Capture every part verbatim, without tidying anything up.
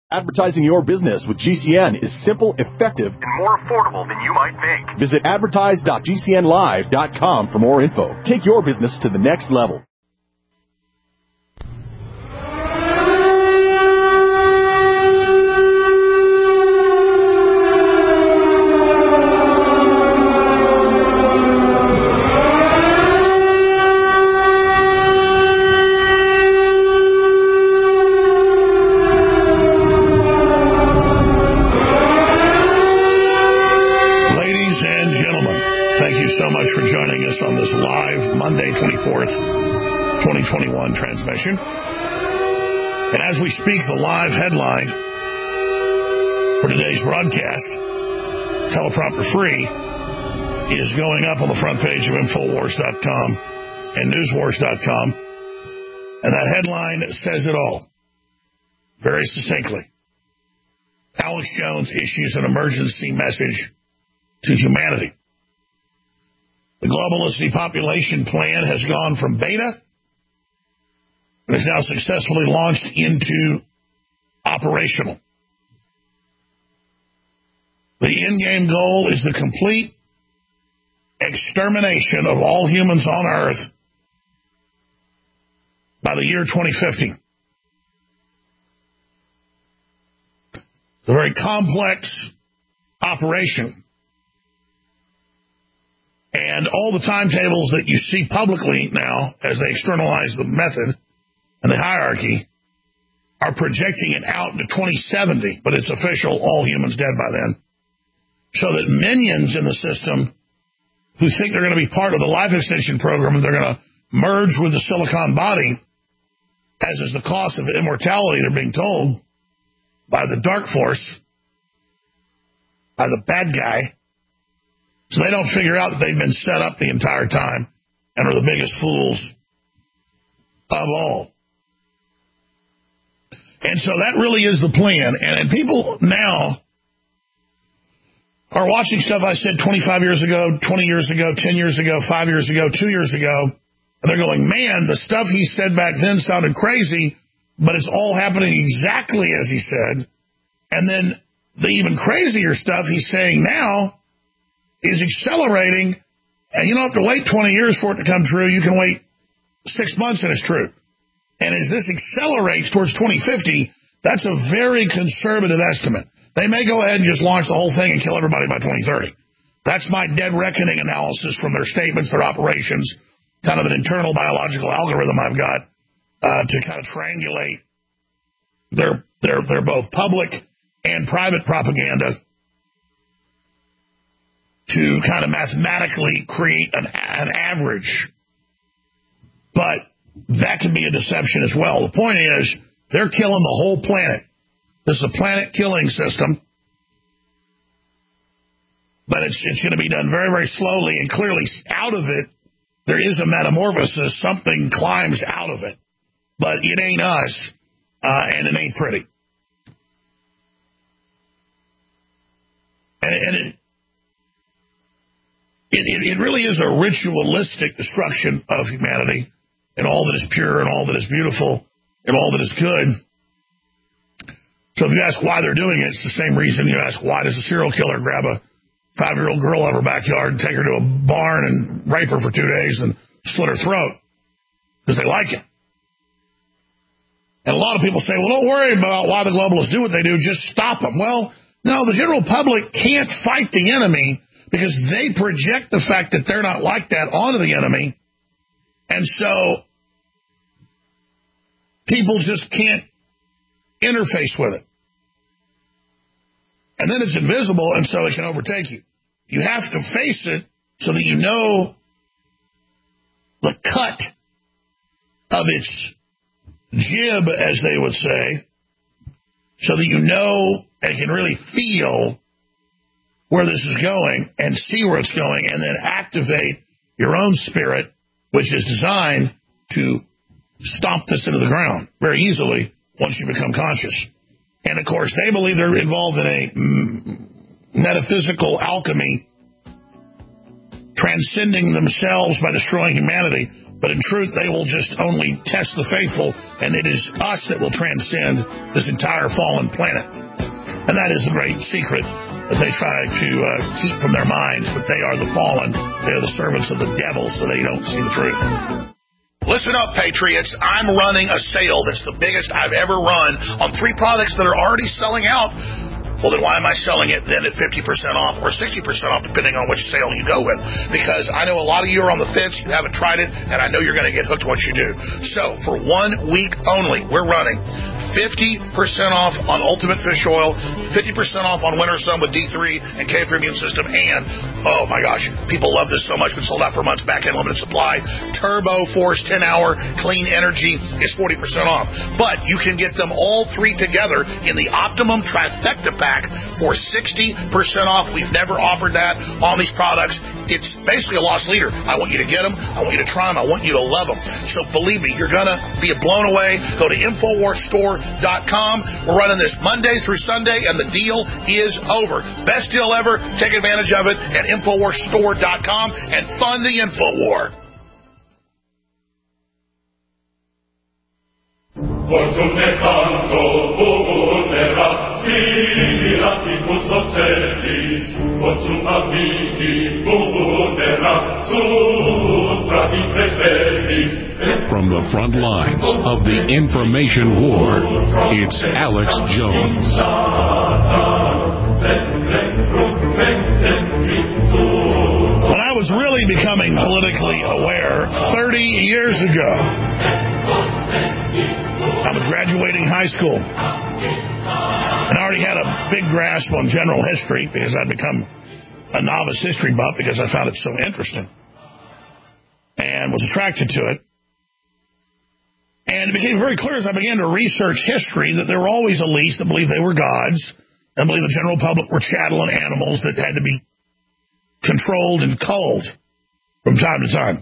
Advertising your business with G C N is simple, effective, and more affordable than you might think. Visit advertise dot g c n live dot com for more info. Take your business to the next level. On this live Monday twenty-fourth, twenty twenty-one transmission. And as we speak, the live headline for today's broadcast, teleprompter free, is going up on the front page of Infowars dot com and Newswars dot com. And that headline says it all very succinctly. Alex Jones issues an emergency message to humanity. The globalist depopulation plan has gone from beta and is now successfully launched into operational. The end-game goal is the complete extermination of all humans on Earth by the year twenty fifty. It's a very complex operation. And all the timetables that you see publicly now, as they externalize the method and the hierarchy, are projecting it out to twenty seventy, but it's official, all humans dead by then. So that minions in the system who think they're going to be part of the life extension program and they're going to merge with the silicon body, as is the cost of immortality, they're being told, by the dark force, by the bad guy. So they don't figure out that they've been set up the entire time and are the biggest fools of all. And so that really is the plan. And, and people now are watching stuff I said twenty-five years ago, twenty years ago, ten years ago, five years ago, two years ago. And they're going, man, the stuff he said back then sounded crazy, but it's all happening exactly as he said. And then the even crazier stuff he's saying now is accelerating, and you don't have to wait twenty years for it to come true. You can wait six months and it's true. And as this accelerates towards twenty fifty, that's a very conservative estimate. They may go ahead and just launch the whole thing and kill everybody by twenty thirty. That's my dead reckoning analysis from their statements, their operations, kind of an internal biological algorithm I've got uh, to kind of triangulate their, their, their both public and private propaganda to kind of mathematically create an, an average. But that can be a deception as well. The point is, they're killing the whole planet. This is a planet-killing system. But it's, it's going to be done very, very slowly, and clearly out of it, there is a metamorphosis. Something climbs out of it. But it ain't us, uh, and it ain't pretty. And, and it, It, it, it really is a ritualistic destruction of humanity and all that is pure and all that is beautiful and all that is good. So if you ask why they're doing it, it's the same reason you ask why does a serial killer grab a five-year-old girl out of her backyard and take her to a barn and rape her for two days and slit her throat? Because they like it. And a lot of people say, well, don't worry about why the globalists do what they do, just stop them. Well, no, the general public can't fight the enemy because they project the fact that they're not like that onto the enemy. And so people just can't interface with it. And then it's invisible, and so it can overtake you. You have to face it so that you know the cut of its jib, as they would say, so that you know and can really feel where this is going and see where it's going, and then activate your own spirit, which is designed to stomp this into the ground very easily once you become conscious. And, of course, they believe they're involved in a metaphysical alchemy, transcending themselves by destroying humanity. But in truth, they will just only test the faithful, and it is us that will transcend this entire fallen planet. And that is the great secret that they try to uh, keep from their minds, but they are the fallen. They are the servants of the devil, so they don't see the truth. Listen up, Patriots. I'm running a sale that's the biggest I've ever run on three products that are already selling out. Well, then why am I selling it then at fifty percent off or sixty percent off, depending on which sale you go with? Because I know a lot of you are on the fence, you haven't tried it, and I know you're going to get hooked once you do. So, for one week only, we're running fifty percent off on Ultimate Fish Oil, fifty percent off on Winter Sun with D three and K for Immune System, and, oh my gosh, people love this so much, been sold out for months, back in limited supply. Turbo Force ten hour Clean Energy is forty percent off. But you can get them all three together in the Optimum Trifecta Pack for sixty percent off. We've never offered that on these products. It's basically a loss leader. I want you to get them. I want you to try them. I want you to love them. So believe me, you're going to be blown away. Go to Infowars Store dot com. We're running this Monday through Sunday, and the deal is over. Best deal ever. Take advantage of it at Infowars Store dot com and fund the InfoWar. Fortune tanto volerà, spirati custodis, fortune amici volerà, sutra di preferis. From the front lines of the information war, it's Alex Jones. When I was really becoming politically aware thirty years ago, I was graduating high school, and I already had a big grasp on general history because I'd become a novice history buff because I found it so interesting and was attracted to it. And it became very clear as I began to research history that there were always elites that believed they were gods and believed the general public were chattel and animals that had to be controlled and culled from time to time.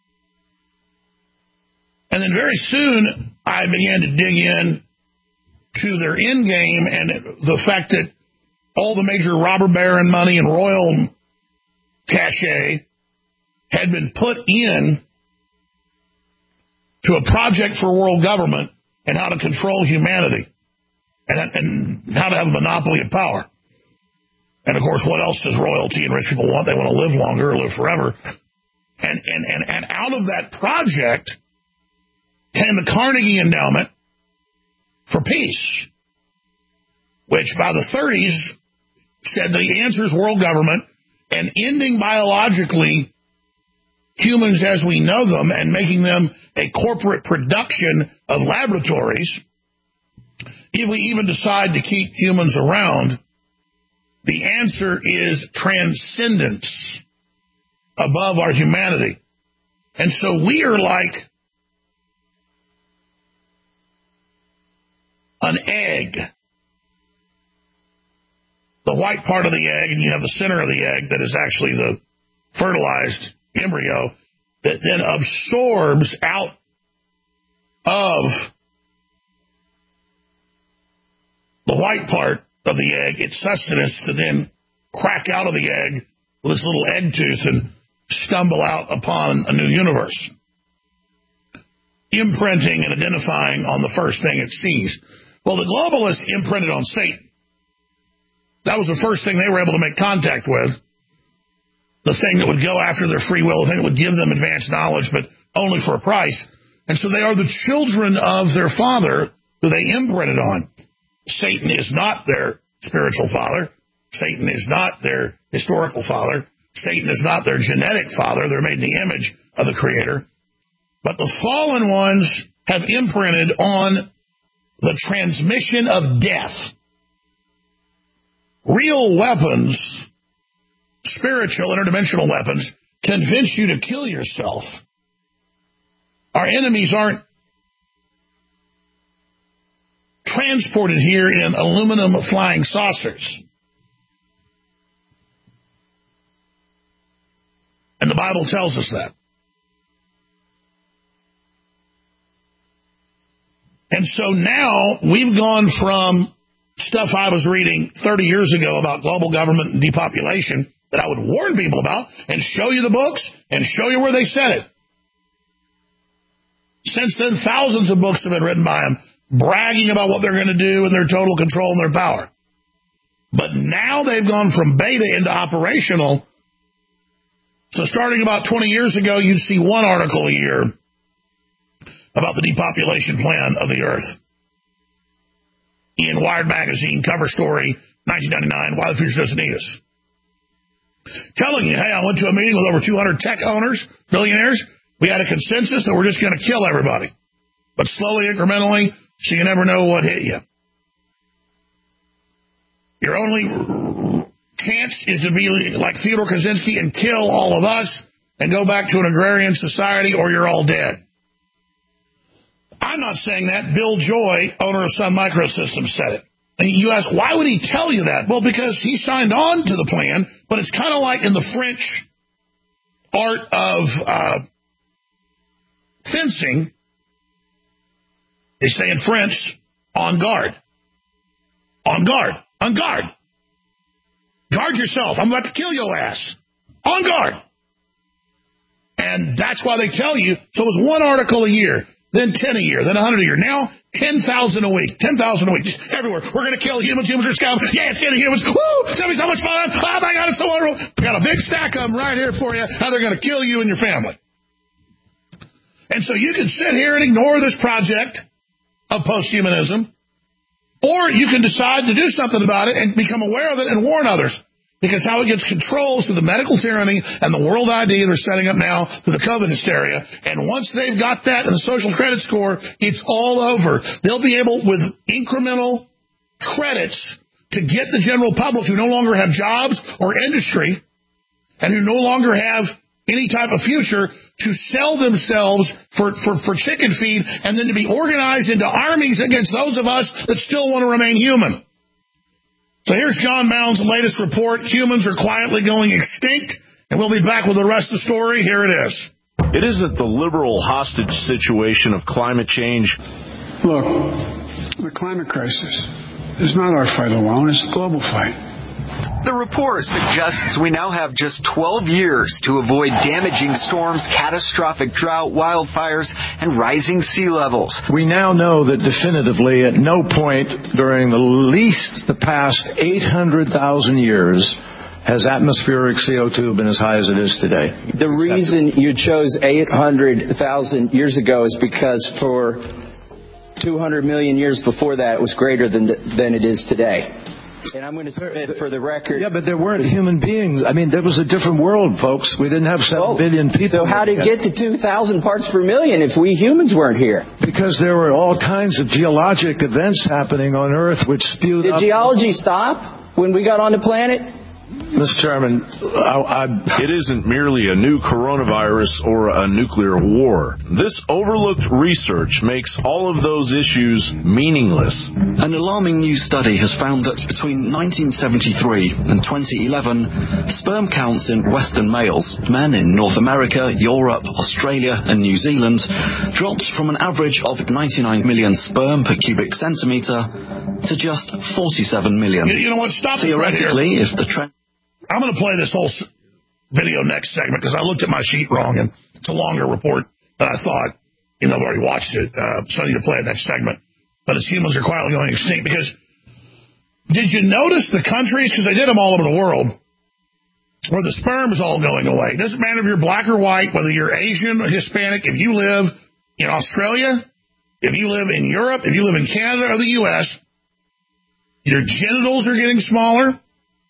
And then very soon, I began to dig in to their end game and the fact that all the major robber baron money and royal cachet had been put in to a project for world government and how to control humanity and, and how to have a monopoly of power. And, of course, what else does royalty and rich people want? They want to live longer or live forever. And, and, and, and out of that project came the Carnegie Endowment for Peace, which by the thirties said the answer is world government and ending biologically humans as we know them and making them a corporate production of laboratories. If we even decide to keep humans around, the answer is transcendence above our humanity. And so we are like an egg. The white part of the egg, and you have the center of the egg that is actually the fertilized embryo that then absorbs out of the white part of the egg its sustenance to then crack out of the egg with this little egg tooth and stumble out upon a new universe, imprinting and identifying on the first thing it sees. Well, the globalists imprinted on Satan. That was the first thing they were able to make contact with, the thing that would go after their free will, the thing that would give them advanced knowledge, but only for a price. And so they are the children of their father who they imprinted on. Satan is not their spiritual father. Satan is not their historical father. Satan is not their genetic father. They're made in the image of the Creator. But the fallen ones have imprinted on the transmission of death. Real weapons, spiritual, interdimensional weapons, convince you to kill yourself. Our enemies aren't transported here in aluminum flying saucers. And the Bible tells us that. And so now we've gone from stuff I was reading thirty years ago about global government and depopulation that I would warn people about and show you the books and show you where they said it. Since then, thousands of books have been written by them, bragging about what they're going to do and their total control and their power. But now they've gone from beta into operational. So starting about twenty years ago, you'd see one article a year about the depopulation plan of the earth. In Wired magazine, cover story, nineteen ninety-nine, Why the Future Doesn't Need Us. Telling you, hey, I went to a meeting with over two hundred tech owners, billionaires. We had a consensus that we're just going to kill everybody. But slowly, incrementally, so you never know what hit you. Your only chance is to be like Theodore Kaczynski and kill all of us and go back to an agrarian society, or you're all dead. I'm not saying that. Bill Joy, owner of Sun Microsystems, said it. And you ask, why would he tell you that? Well, because he signed on to the plan, but it's kind of like in the French art of uh, fencing. They say in French, on guard. On guard. On guard. Guard yourself. I'm about to kill your ass. On guard. And that's why they tell you. So it was one article a year, then ten a year, then one hundred a year. Now, ten thousand a week. ten thousand a week. Just everywhere. We're going to kill humans. Humans are scum. Yeah, it's killing humans. Woo! It's going to be so much fun. Oh, my God, it's so wonderful. We got a big stack of them right here for you. How they're going to kill you and your family. And so you can sit here and ignore this project of posthumanism, or you can decide to do something about it and become aware of it and warn others. Because how it gets controlled through the medical tyranny and the world I D they're setting up now through the COVID hysteria. And once they've got that and the social credit score, it's all over. They'll be able, with incremental credits, to get the general public who no longer have jobs or industry and who no longer have any type of future to sell themselves for, for, for chicken feed, and then to be organized into armies against those of us that still want to remain human. So here's John Mound's latest report. Humans are quietly going extinct, and we'll be back with the rest of the story. Here it is. It isn't the liberal hostage situation of climate change. Look, the climate crisis is not our fight alone. It's a global fight. The report suggests we now have just twelve years to avoid damaging storms, catastrophic drought, wildfires, and rising sea levels. We now know that definitively at no point during the least the past eight hundred thousand years has atmospheric C O two been as high as it is today. The reason you chose eight hundred thousand years ago is because for two hundred million years before that it was greater than, than it is today. And I'm going to submit for the record. Yeah, but there weren't human beings. I mean, there was a different world, folks. We didn't have seven well, billion people. So how did it get to two thousand parts per million if we humans weren't here? Because there were all kinds of geologic events happening on Earth which spewed Did up. Did geology stop when we got on the planet? Mister Chairman, I, I... it isn't merely a new coronavirus or a nuclear war. This overlooked research makes all of those issues meaningless. An alarming new study has found that between nineteen seventy-three and twenty eleven, sperm counts in Western males, men in North America, Europe, Australia, and New Zealand, dropped from an average of ninety-nine million sperm per cubic centimetre to just forty-seven million. You know what? Stop Theoretically, right if the trend... I'm going to play this whole video next segment because I looked at my sheet wrong, and it's a longer report than I thought, even though I've already watched it. Uh, so I need to play it next segment. But as humans are quietly going extinct, because did you notice the countries, because they did them all over the world, where the sperm is all going away? It doesn't matter if you're black or white, whether you're Asian or Hispanic, if you live in Australia, if you live in Europe, if you live in Canada or the U S, your genitals are getting smaller,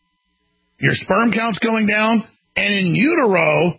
your sperm count's going down, and in utero,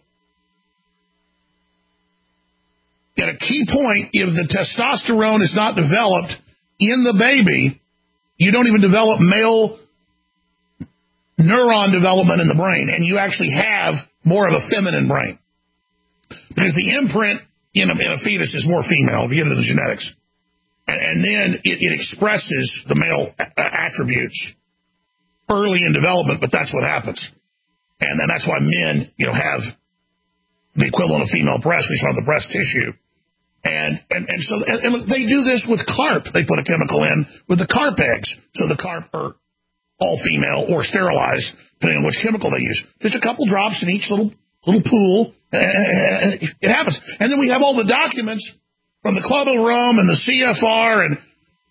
at a key point, if the testosterone is not developed in the baby, you don't even develop male neuron development in the brain, and you actually have more of a feminine brain. Because the imprint in a, in a fetus is more female, if you get into the genetics. And, and then it, it expresses the male a- attributes early in development, but that's what happens. And then that's why men, you know, have the equivalent of female breast, we saw the breast tissue. And and, and so and, and they do this with carp. They put a chemical in with the carp eggs. So the carp are all female or sterilized, depending on which chemical they use. Just a couple drops in each little little pool. And it happens. And then we have all the documents from the Club of Rome and the C F R and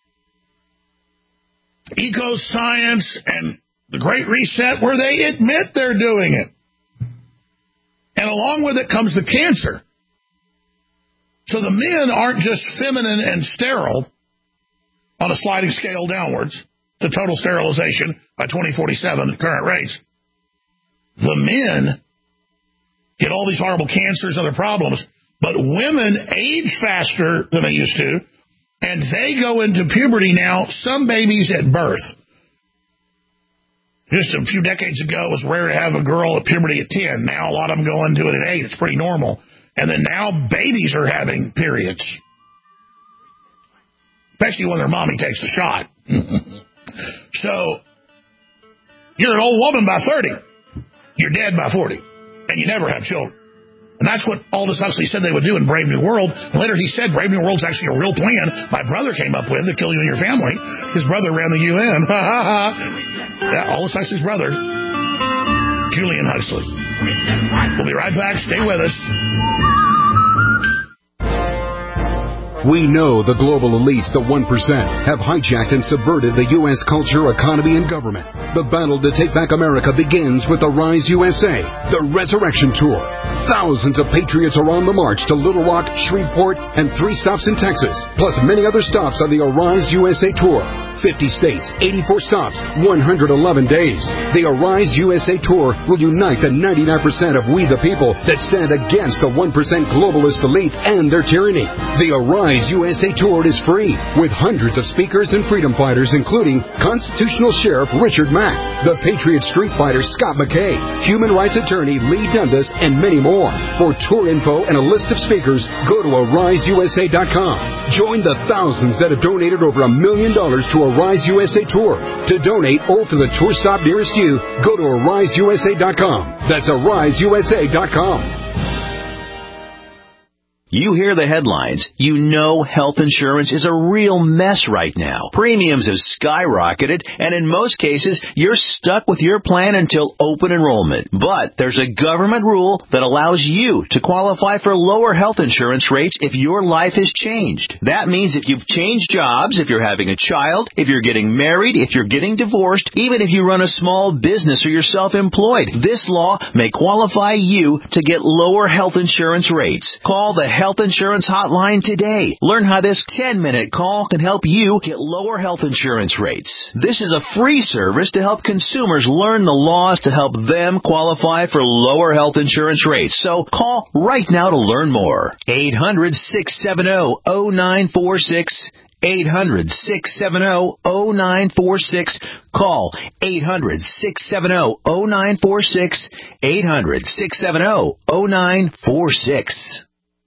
Eco-Science and the Great Reset, where they admit they're doing it. And along with it comes the cancer. So the men aren't just feminine and sterile on a sliding scale downwards to total sterilization by twenty forty-seven at current rates. The men get all these horrible cancers and other problems, but women age faster than they used to, and they go into puberty now, some babies at birth. Just a few decades ago, it was rare to have a girl at puberty at ten. Now a lot of them go into it at eight. It's pretty normal. And then now babies are having periods, especially when their mommy takes the shot. So you're an old woman by thirty. You're dead by forty. And you never have children. And that's what Aldous Huxley said they would do in Brave New World. And later he said Brave New World's actually a real plan my brother came up with to kill you and your family. His brother ran the U N. Yeah, Aldous Huxley's brother, Julian Huxley. We'll be right back. Stay with us. We know the global elites, the one percent, have hijacked and subverted the U S culture, economy, and government. The battle to take back America begins with the Rise U S A, the Resurrection Tour. Thousands of patriots are on the march to Little Rock, Shreveport, and three stops in Texas, plus many other stops on the Arise U S A Tour. fifty states, eighty-four stops, one hundred eleven days. The Arise U S A Tour will unite the ninety-nine percent of we the people that stand against the one percent globalist elites and their tyranny. The Arise U S A Tour is free, with hundreds of speakers and freedom fighters, including Constitutional Sheriff Richard Mack, the Patriot Street Fighter Scott McKay, human rights attorney Lee Dundas, and many more. For tour info and a list of speakers, go to arise u s a dot com. Join the thousands that have donated over a million dollars to Arise U S A Tour. To donate or for the tour stop nearest you, go to arise u s a dot com. That's arise u s a dot com. You hear the headlines. You know health insurance is a real mess right now. Premiums have skyrocketed, and in most cases, you're stuck with your plan until open enrollment. But there's a government rule that allows you to qualify for lower health insurance rates if your life has changed. That means if you've changed jobs, if you're having a child, if you're getting married, if you're getting divorced, even if you run a small business or you're self-employed, this law may qualify you to get lower health insurance rates. Call the Health Insurance Hotline today. Learn how this ten-minute call can help you get lower health insurance rates. This is a free service to help consumers learn the laws to help them qualify for lower health insurance rates. So call right now to learn more. eight hundred, six seven zero, zero nine four six. eight hundred, six seven zero, zero nine four six. Call eight hundred, six seven zero, zero nine four six. eight hundred, six seven zero, zero nine four six.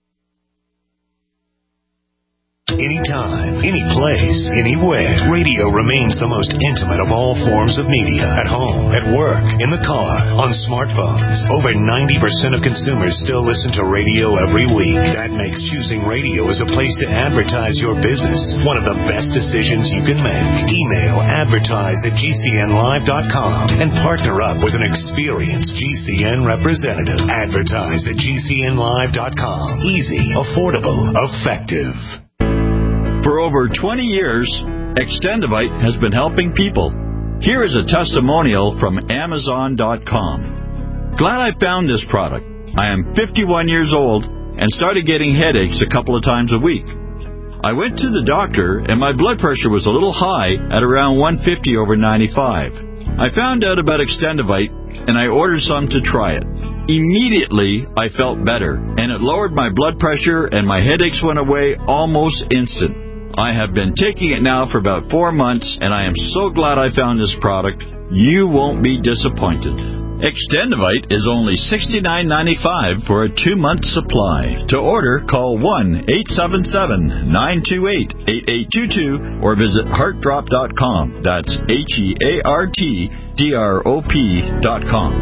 Anytime, any place, anywhere. Radio remains the most intimate of all forms of media. At home, at work, in the car, on smartphones. Over ninety percent of consumers still listen to radio every week. That makes choosing radio as a place to advertise your business one of the best decisions you can make. Email advertise at g c n live dot com and partner up with an experienced G C N representative. Advertise at g c n live dot com. Easy, affordable, effective. For over twenty years, Extendivite has been helping people. Here is a testimonial from Amazon dot com. Glad I found this product. I am fifty-one years old and started getting headaches a couple of times a week. I went to the doctor and my blood pressure was a little high at around one fifty over ninety-five. I found out about Extendivite and I ordered some to try it. Immediately, I felt better, and it lowered my blood pressure and my headaches went away almost instant. I have been taking it now for about four months, and I am so glad I found this product. You won't be disappointed. Extendivite is only sixty-nine ninety-five for a two-month supply. To order, call one eight seven seven, nine two eight, eight eight two two or visit heart drop dot com. That's H E A R T D R O P dot com.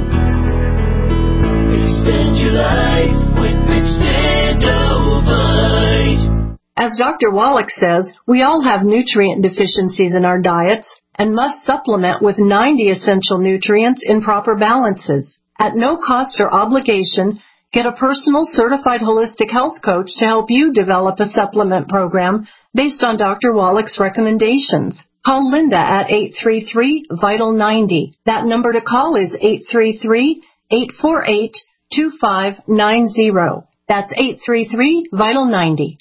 Extend your life with Extendivite. As Doctor Wallach says, we all have nutrient deficiencies in our diets and must supplement with ninety essential nutrients in proper balances. At no cost or obligation, Get a personal certified holistic health coach to help you develop a supplement program based on Doctor Wallach's recommendations. Call Linda at eight three three, vital ninety. That number to call is eight three three, eight four eight, two five nine zero. That's eight three three, vital ninety.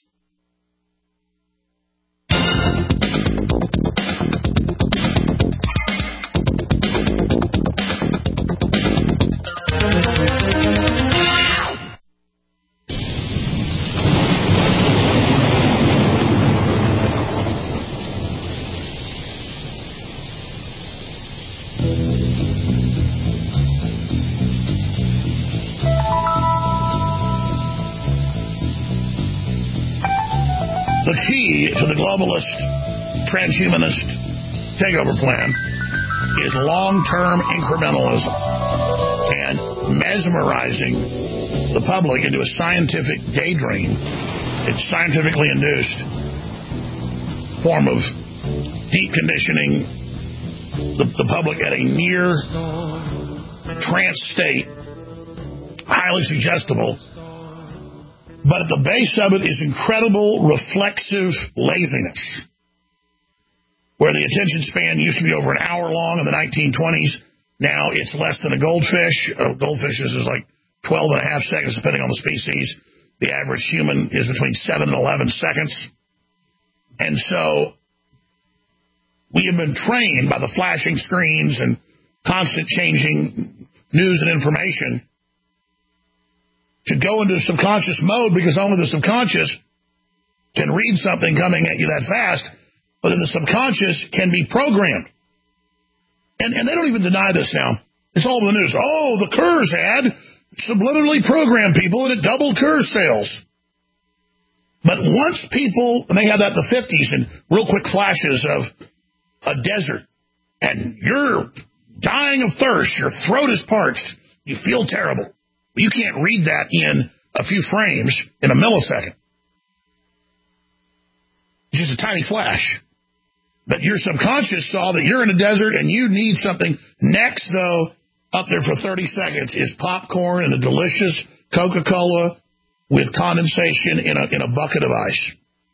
The key to the globalist, transhumanist takeover plan is long-term incrementalism and mesmerizing the public into a scientific daydream. It's scientifically induced form of deep conditioning the, the public at a near trance state, highly suggestible. But at the base of it is incredible reflexive laziness, where the attention span used to be over an hour long in the nineteen twenties. Now it's less than a goldfish. Uh, goldfishes is like twelve and a half seconds, depending on the species. The average human is between seven and eleven seconds. And so we have been trained by the flashing screens and constant changing news and information to go into subconscious mode, because only the subconscious can read something coming at you that fast, but then the subconscious can be programmed. And, and they don't even deny this now. It's all in the news. Oh, the Kurz ad subliminally programmed people and it doubled Kurz sales. But once people, and they had that in the fifties, and real quick flashes of a desert, and you're dying of thirst, your throat is parched, you feel terrible. You can't read that in a few frames in a millisecond. It's just a tiny flash. But your subconscious saw that you're in a desert and you need something. Next, though, up there for thirty seconds is popcorn and a delicious Coca-Cola with condensation in a, in a bucket of ice.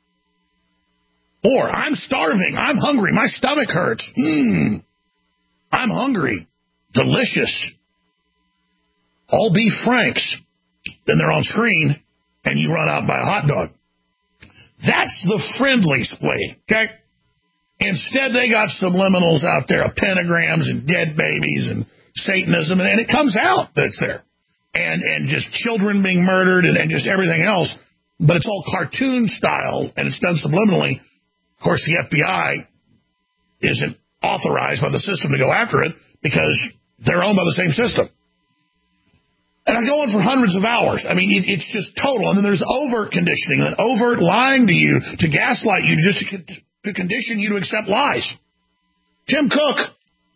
Or, I'm starving, I'm hungry, my stomach hurts. Mmm, I'm hungry. Delicious. All beef franks. Then they're on screen, and you run out by a hot dog. That's the friendly way, okay? Instead, they got subliminals out there of pentagrams and dead babies and Satanism, and, and it comes out that it's there. And and just children being murdered and, and just everything else. But it's all cartoon style, and it's done subliminally. Of course, the F B I isn't authorized by the system to go after it because they're owned by the same system. And I go on for hundreds of hours. I mean, it, it's just total. And then there's overt conditioning, and overt lying to you, to gaslight you, just to, to condition you to accept lies. Tim Cook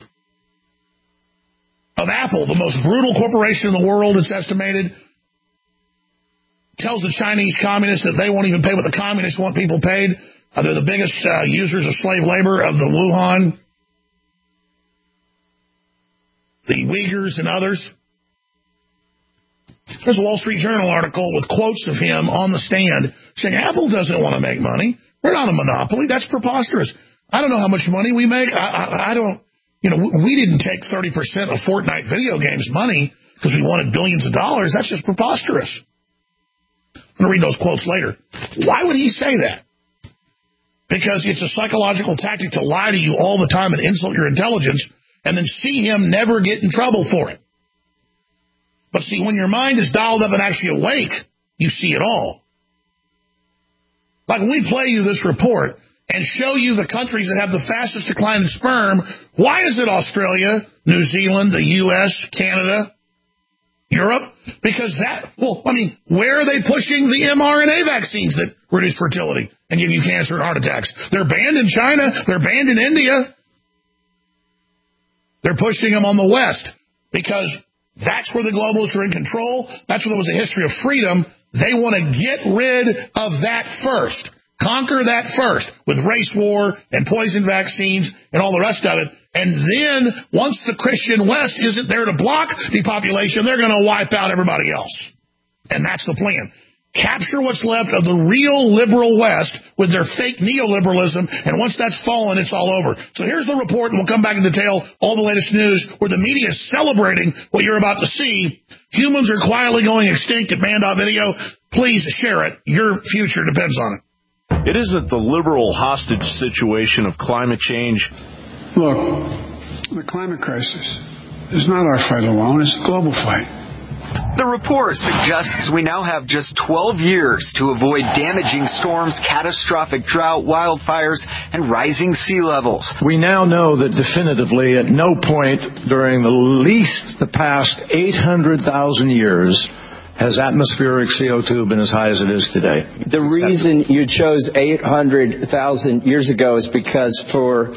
of Apple, the most brutal corporation in the world, it's estimated, tells the Chinese communists that they won't even pay what the communists want people paid. Uh, they're the biggest uh, users of slave labor of the Wuhan, the Uyghurs, and others. There's a Wall Street Journal article with quotes of him on the stand saying Apple doesn't want to make money. We're not a monopoly. That's preposterous. I don't know how much money we make. I, I, I don't, you know, we didn't take thirty percent of Fortnite video games money because we wanted billions of dollars. That's just preposterous. I'm going to read those quotes later. Why would he say that? Because it's a psychological tactic to lie to you all the time and insult your intelligence and then see him never get in trouble for it. But see, when your mind is dialed up and actually awake, you see it all. Like when we play you this report and show you the countries that have the fastest decline in sperm, why is it Australia, New Zealand, the U S, Canada, Europe? Because that, well, I mean, where are they pushing the mRNA vaccines that reduce fertility and give you cancer and heart attacks? They're banned in China. They're banned in India. They're pushing them on the West because that's where the globalists are in control. That's where there was a history of freedom. They want to get rid of that first. Conquer that first with race war and poison vaccines and all the rest of it. And then once the Christian West isn't there to block depopulation, they're going to wipe out everybody else. And that's the plan. Capture what's left of the real liberal West with their fake neoliberalism, and once that's fallen, it's all over. So here's the report, and we'll come back in detail all the latest news where the media is celebrating what you're about to see. Humans are quietly going extinct at man dot video. Please share it. Your future depends on it. It isn't the liberal hostage situation of climate change. Look, the climate crisis is not our fight alone. It's a global fight. The report suggests we now have just twelve years to avoid damaging storms, catastrophic drought, wildfires, and rising sea levels. We now know that definitively at no point during the least the past eight hundred thousand years has atmospheric C O two been as high as it is today. The reason you chose eight hundred thousand years ago is because for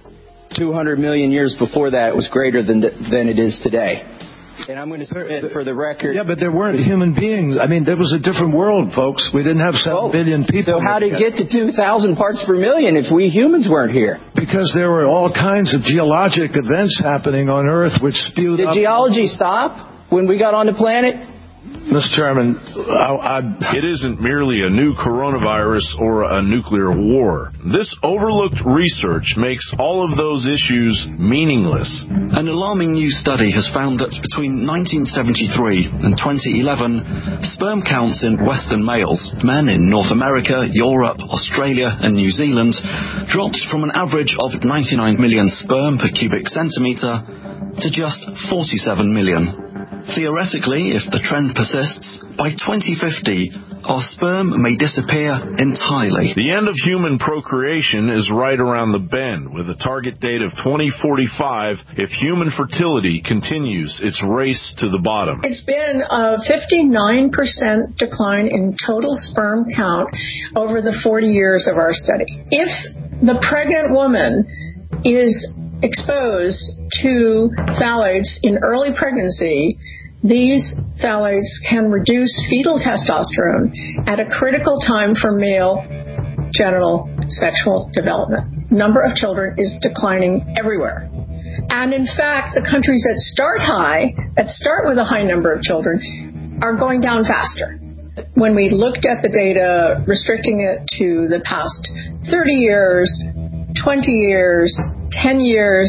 two hundred million years before that, it was greater than than it is today. And I'm going to submit for the record. Yeah, but there weren't human beings. I mean, there was a different world, folks. We didn't have seven oh, billion people. So how did it get to two thousand parts per million if we humans weren't here? Because there were all kinds of geologic events happening on Earth which spewed did up. Did geology stop when we got on the planet? Mister Chairman, I, I... it isn't merely a new coronavirus or a nuclear war. This overlooked research makes all of those issues meaningless. An alarming new study has found that between nineteen seventy-three and twenty eleven, sperm counts in Western males, men in North America, Europe, Australia, and New Zealand, dropped from an average of ninety-nine million sperm per cubic centimetre to just forty-seven million. Theoretically, if the trend persists, by twenty fifty, our sperm may disappear entirely. The end of human procreation is right around the bend, with a target date of twenty forty-five if human fertility continues its race to the bottom. It's been a fifty-nine percent decline in total sperm count over the forty years of our study. If the pregnant woman is exposed to phthalates in early pregnancy, these phthalates can reduce fetal testosterone at a critical time for male genital sexual development. Number of children is declining everywhere. And in fact, the countries that start high, that start with a high number of children, are going down faster. When we looked at the data, restricting it to the past thirty years, twenty years, ten years,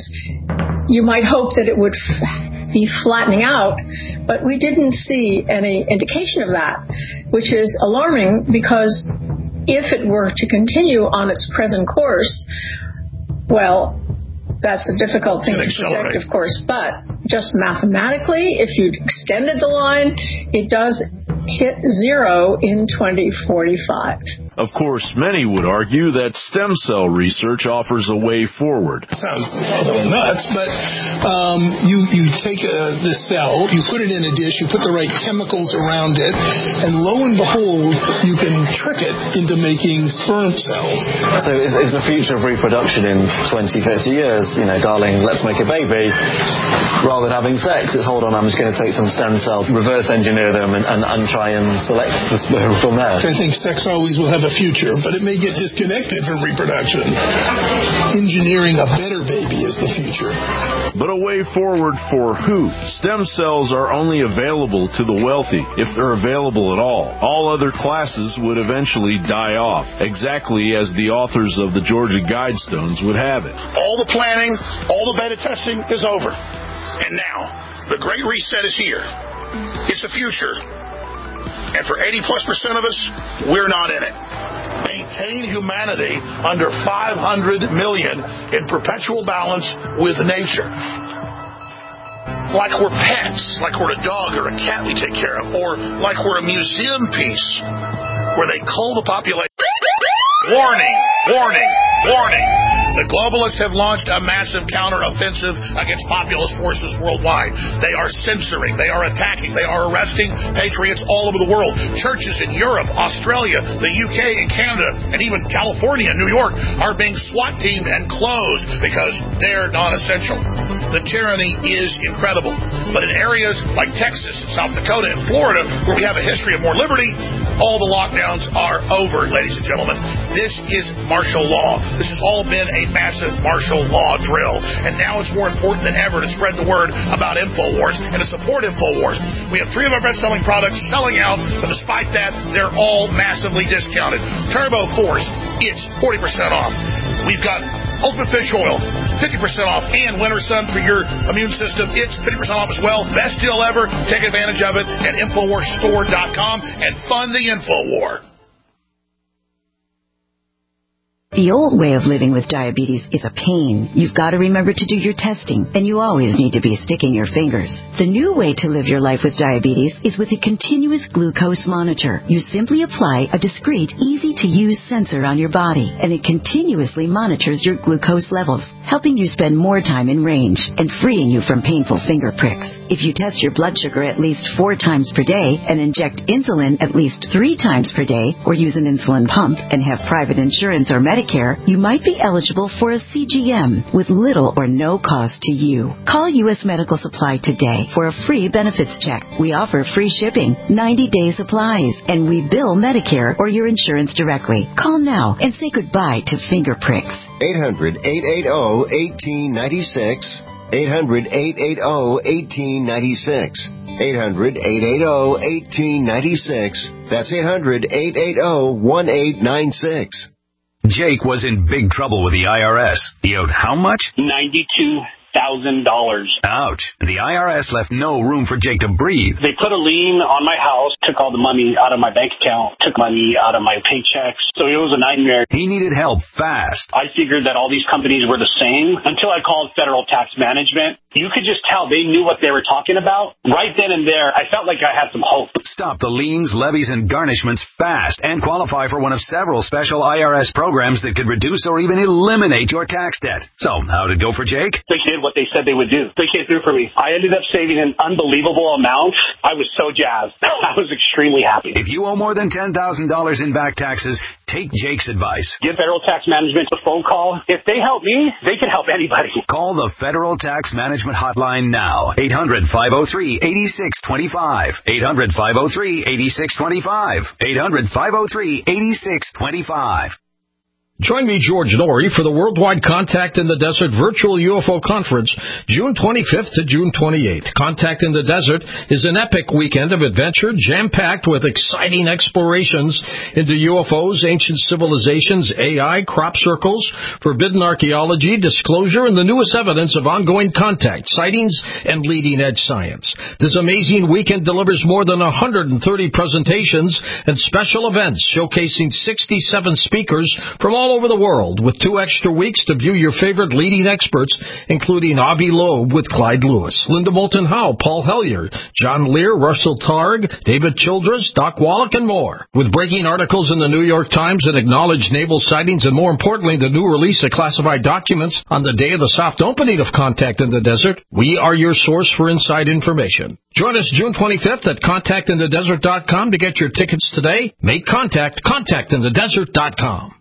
you might hope that it would f- be flattening out, but we didn't see any indication of that, which is alarming because if it were to continue on its present course, well, that's a difficult thing to predict, of course, but just mathematically, if you extended the line, it does hit zero in twenty forty-five. Of course, many would argue that stem cell research offers a way forward. Sounds a little nuts, but um, you, you take a, the cell, you put it in a dish, you put the right chemicals around it, and lo and behold, you can trick it into making sperm cells. So is, is the future of reproduction in twenty, thirty years, you know, darling, let's make a baby, rather than having sex, it's hold on, I'm just going to take some stem cells, reverse engineer them, and, and, and try and select the sperm from there. I think sex always will have a future, but it may get disconnected from reproduction. Engineering a better baby is the future. But a way forward for who? Stem cells are only available to the wealthy, if they're available at all. All other classes would eventually die off, exactly as the authors of the Georgia Guidestones would have it. All the planning, all the beta testing is over. And now, the Great Reset is here. It's the future. And for eighty plus percent of us, we're not in it. Maintain humanity under five hundred million in perpetual balance with nature. Like we're pets, like we're a dog or a cat we take care of, or like we're a museum piece where they cull the population. Warning, warning, warning. The globalists have launched a massive counteroffensive against populist forces worldwide. They are censoring, they are attacking, they are arresting patriots all over the world. Churches in Europe, Australia, the U K, and Canada, and even California and New York are being SWAT teamed and closed because they're non-essential. the tyranny is incredible. But in areas like Texas, South Dakota, and Florida, where we have a history of more liberty, all the lockdowns are over, ladies and gentlemen. This is martial law. This has all been a massive martial law drill. And now it's more important than ever to spread the word about InfoWars and to support InfoWars. We have three of our best-selling products selling out, but despite that, they're all massively discounted. Turbo Force, it's forty percent off. We've got Ultimate Fish Oil, fifty percent off, and Winter Sun for your immune system. It's fifty percent off as well. Best deal ever. Take advantage of it at Infowars Store dot com and fund the InfoWar. The old way of living with diabetes is a pain. You've got to remember to do your testing, and you always need to be sticking your fingers. The new way to live your life with diabetes is with a continuous glucose monitor. You simply apply a discreet, easy-to-use sensor on your body, and it continuously monitors your glucose levels, helping you spend more time in range and freeing you from painful finger pricks. If you test your blood sugar at least four times per day and inject insulin at least three times per day, or use an insulin pump and have private insurance or Medicare, you might be eligible for a C G M with little or no cost to you. Call U S Medical Supply today for a free benefits check. We offer free shipping, ninety-day supplies, and we bill Medicare or your insurance directly. Call now and say goodbye to finger pricks. eight hundred, eight eight zero, one eight nine six. eight hundred, eight eight zero, one eight nine six. eight hundred, eight eight zero, one eight nine six. That's eight hundred, eight eight zero, one eight nine six. Jake was in big trouble with the I R S. He owed how much? ninety-two thousand dollars. Ouch. The I R S left no room for Jake to breathe. They put a lien on my house, took all the money out of my bank account, took money out of my paychecks. So it was a nightmare. He needed help fast. I figured that all these companies were the same until I called Federal Tax Management. You could just tell they knew what they were talking about. Right then and there, I felt like I had some hope. Stop the liens, levies, and garnishments fast and qualify for one of several special I R S programs that could reduce or even eliminate your tax debt. So, how'd it go for Jake? They did what they said they would do. They came through for me. I ended up saving an unbelievable amount. I was so jazzed. I was extremely happy. If you owe more than ten thousand dollars in back taxes, take Jake's advice. Give Federal Tax Management a phone call. If they help me, they can help anybody. Call the Federal Tax Management hotline now. eight hundred, five oh three, eight six two five. eight hundred, five oh three, eight six two five. eight hundred, five oh three, eight six two five. Join me, George Norrie, for the Worldwide Contact in the Desert Virtual U F O Conference, June twenty-fifth to June twenty-eighth. Contact in the Desert is an epic weekend of adventure, jam-packed with exciting explorations into U F Os, ancient civilizations, A I, crop circles, forbidden archaeology, disclosure, and the newest evidence of ongoing contact, sightings, and leading-edge science. This amazing weekend delivers more than one hundred thirty presentations and special events showcasing sixty-seven speakers from all over the world, with two extra weeks to view your favorite leading experts, including Avi Loeb with Clyde Lewis, Linda Moulton Howe, Paul Hellyer, John Lear, Russell Targ, David Childress, Doc Wallach, and more. With breaking articles in the New York Times that acknowledge naval sightings and, more importantly, the new release of classified documents on the day of the soft opening of Contact in the Desert, we are your source for inside information. Join us June twenty-fifth at contact in the desert dot com to get your tickets today. Make contact, contact in the desert dot com.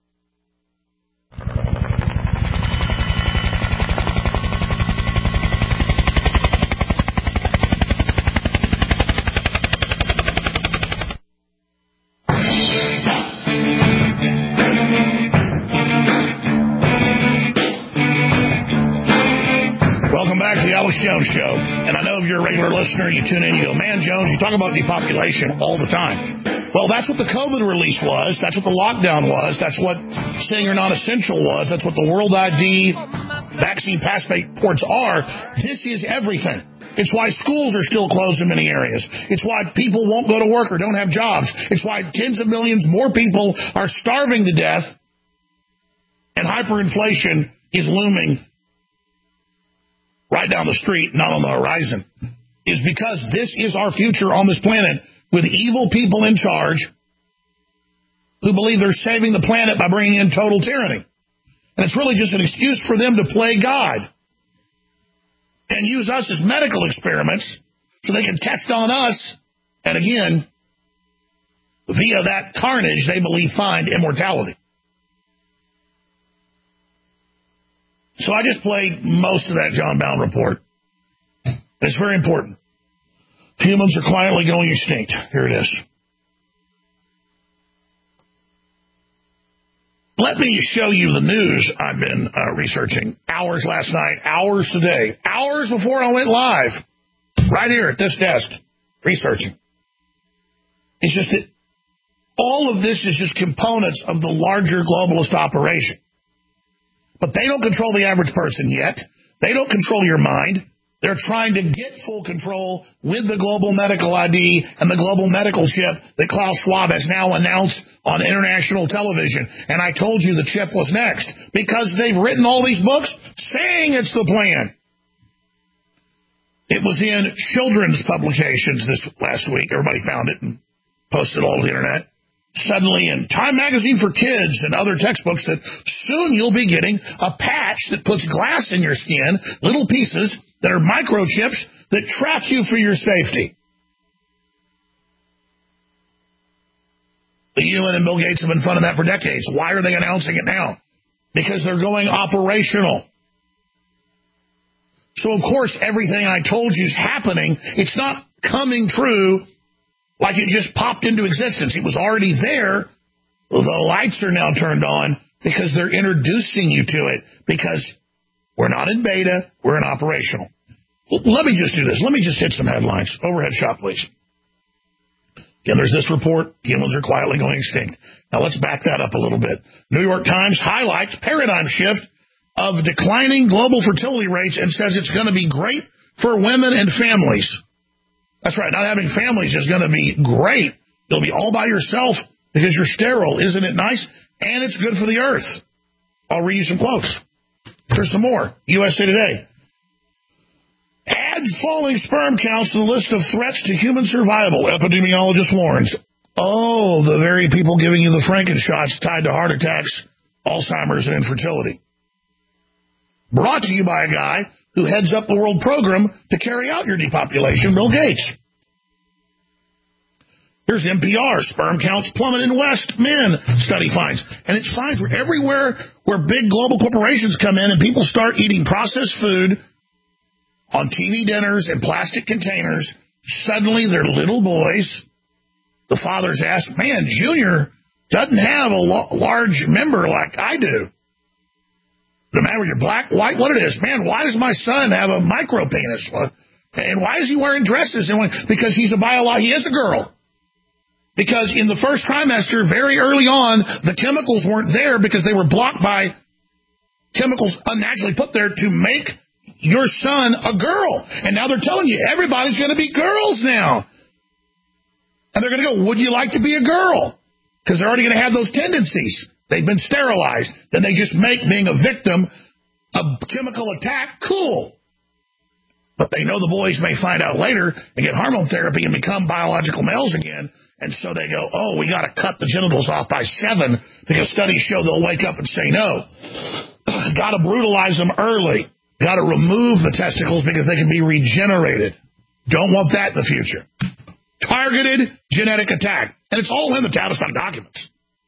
Welcome back to the Alex Jones Show. And I know if you're a regular listener, you tune in, you go, man, Jones, you talk about depopulation all the time. Well, that's what the COVID release was. That's what the lockdown was. That's what saying you're non-essential was. That's what the World I D, vaccine passports are. This is everything. It's why schools are still closed in many areas. It's why people won't go to work or don't have jobs. It's why tens of millions more people are starving to death. And hyperinflation is looming right down the street, not on the horizon. Is because this is our future on this planet, with evil people in charge who believe they're saving the planet by bringing in total tyranny. And it's really just an excuse for them to play God and use us as medical experiments so they can test on us. And again, via that carnage, they believe find immortality. So I just played most of that John Bowne report. It's very important. Humans are quietly going extinct. Here it is. Let me show you the news I've been uh, researching. Hours last night, hours today, hours before I went live, right here at this desk, researching. It's just that all of this is just components of the larger globalist operation. But they don't control the average person yet. They don't control your mind. They're trying to get full control with the global medical I D and the global medical chip that Klaus Schwab has now announced on international television. And I told you the chip was next because they've written all these books saying it's the plan. It was in children's publications this last week. Everybody found it and posted it all over the internet. Suddenly in Time Magazine for Kids and other textbooks that soon you'll be getting a patch that puts glass in your skin, little pieces that are microchips that track you for your safety. The U N and Bill Gates have been funding that for decades. Why are they announcing it now? Because they're going operational. So, of course, everything I told you is happening. It's not coming true like it just popped into existence. It was already there. The lights are now turned on because they're introducing you to it because we're not in beta, we're in operational. Let me just do this. Let me just hit some headlines. Overhead shot, please. Again, there's this report. Humans are quietly going extinct. Now, let's back that up a little bit. New York Times highlights paradigm shift of declining global fertility rates and says it's going to be great for women and families. That's right. Not having families is going to be great. You'll be all by yourself because you're sterile. Isn't it nice? And it's good for the earth. I'll read you some quotes. Here's some more. U S A Today. Adds falling sperm counts to the list of threats to human survival, epidemiologist warns. Oh, the very people giving you the Frankenshots tied to heart attacks, Alzheimer's, and infertility. Brought to you by a guy who heads up the world program to carry out your depopulation, Bill Gates. Here's N P R. Sperm counts plummet in West men, study finds. And it finds where everywhere where big global corporations come in and people start eating processed food on T V dinners and plastic containers, suddenly they're little boys. The fathers ask, man, Junior doesn't have a lo- large member like I do. No matter whether you're black, white, what it is. Man, why does my son have a micro penis? And why is he wearing dresses? And when, because he's a biolog, he is a girl. Because in the first trimester, very early on, the chemicals weren't there because they were blocked by chemicals unnaturally put there to make your son a girl. And now they're telling you everybody's going to be girls now. And they're going to go, would you like to be a girl? Because they're already going to have those tendencies. They've been sterilized. Then they just make being a victim of chemical attack cool. But they know the boys may find out later and get hormone therapy and become biological males again. And so they go, oh, we got to cut the genitals off by seven because studies show they'll wake up and say no. Got to brutalize them early. Got to remove the testicles because they can be regenerated. Don't want that in the future. Targeted genetic attack. And it's all in the Tavistock documents.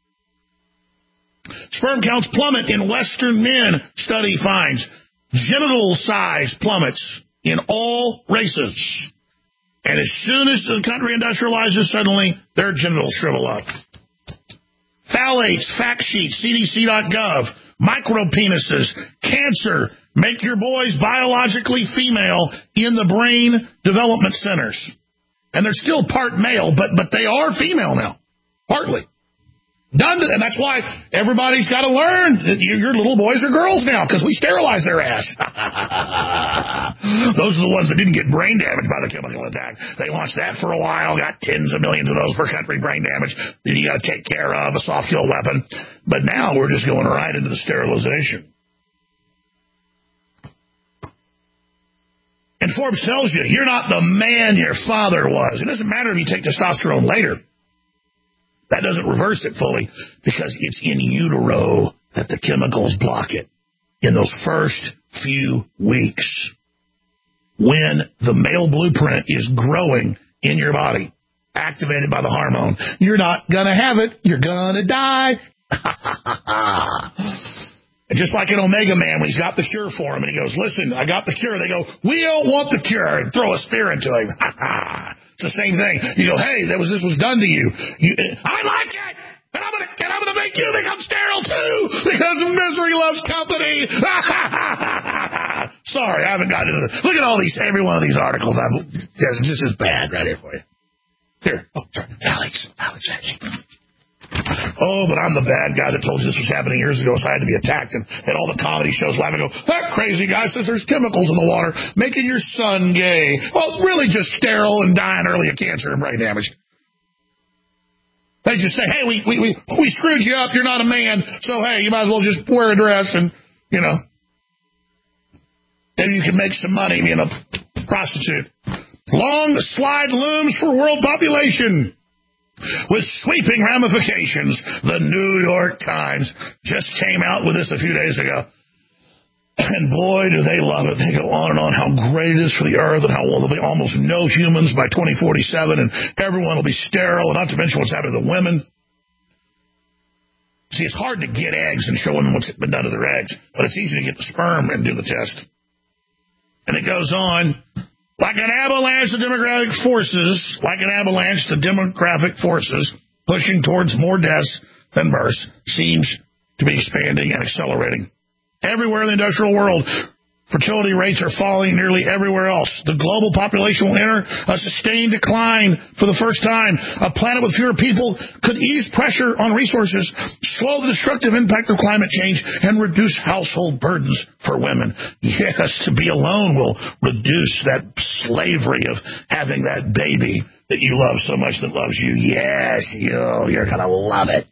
Sperm counts plummet in Western men, study finds. Genital size plummets in all races. And as soon as the country industrializes, suddenly their genitals shrivel up. Phthalates, fact sheet, C D C dot gov, micropenises, cancer, make your boys biologically female in the brain development centers. And they're still part male, but but they are female now, partly. Done to, and that's why everybody's got to learn that your little boys are girls now because we sterilize their ass. Those are the ones that didn't get brain damage by the chemical attack. They launched that for a while, got tens of millions of those per country brain damage that you got to take care of, a soft kill weapon. But now we're just going right into the sterilization. And Forbes tells you, you're not the man your father was. It doesn't matter if you take testosterone later. That doesn't reverse it fully because it's in utero that the chemicals block it. In those first few weeks, when the male blueprint is growing in your body, activated by the hormone, you're not going to have it. You're going to die. And just like an Omega Man, when he's got the cure for him, and he goes, listen, I got the cure. They go, we don't want the cure. And throw a spear into him. It's the same thing. You go, hey, that was this was done to you. you I like it. And I'm gonna and I'm gonna make you become sterile too, because misery loves company. Sorry, I haven't gotten into this. Look at all these, every one of these articles. I've, yes, this is bad right here for you. Here, oh, sorry, Alex, Alex, oh, but I'm the bad guy that told you this was happening years ago, so I had to be attacked, and, and all the comedy shows laugh and go, that crazy guy says there's chemicals in the water making your son gay. Well, really just sterile and dying early of cancer and brain damage. They just say, hey, we, we, we, we screwed you up. You're not a man. So, hey, you might as well just wear a dress and, you know, maybe you can make some money being a prostitute. Long slide looms for world population with sweeping ramifications. The New York Times just came out with this a few days ago. And boy, do they love it. They go on and on how great it is for the earth and how well there'll be almost no humans by twenty forty-seven and everyone will be sterile, and not to mention what's happening to the women. See, it's hard to get eggs and show women what's been done to their eggs, but it's easy to get the sperm and do the test. And it goes on, like an avalanche of demographic forces, like an avalanche, the demographic forces pushing towards more deaths than births seems to be expanding and accelerating. Everywhere in the industrial world, fertility rates are falling nearly everywhere else. The global population will enter a sustained decline for the first time. A planet with fewer people could ease pressure on resources, slow the destructive impact of climate change, and reduce household burdens for women. Yes, to be alone will reduce that slavery of having that baby that you love so much that loves you. Yes, you, you're going to love it.